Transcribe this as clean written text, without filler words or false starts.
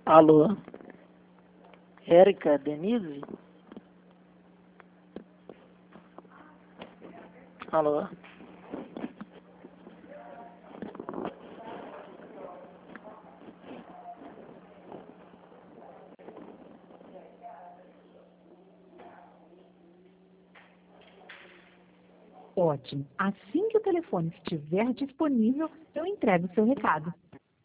Alô? Érica Denise? Alô? Ótimo. Assim que o telefone estiver disponível, eu entrego o seu recado.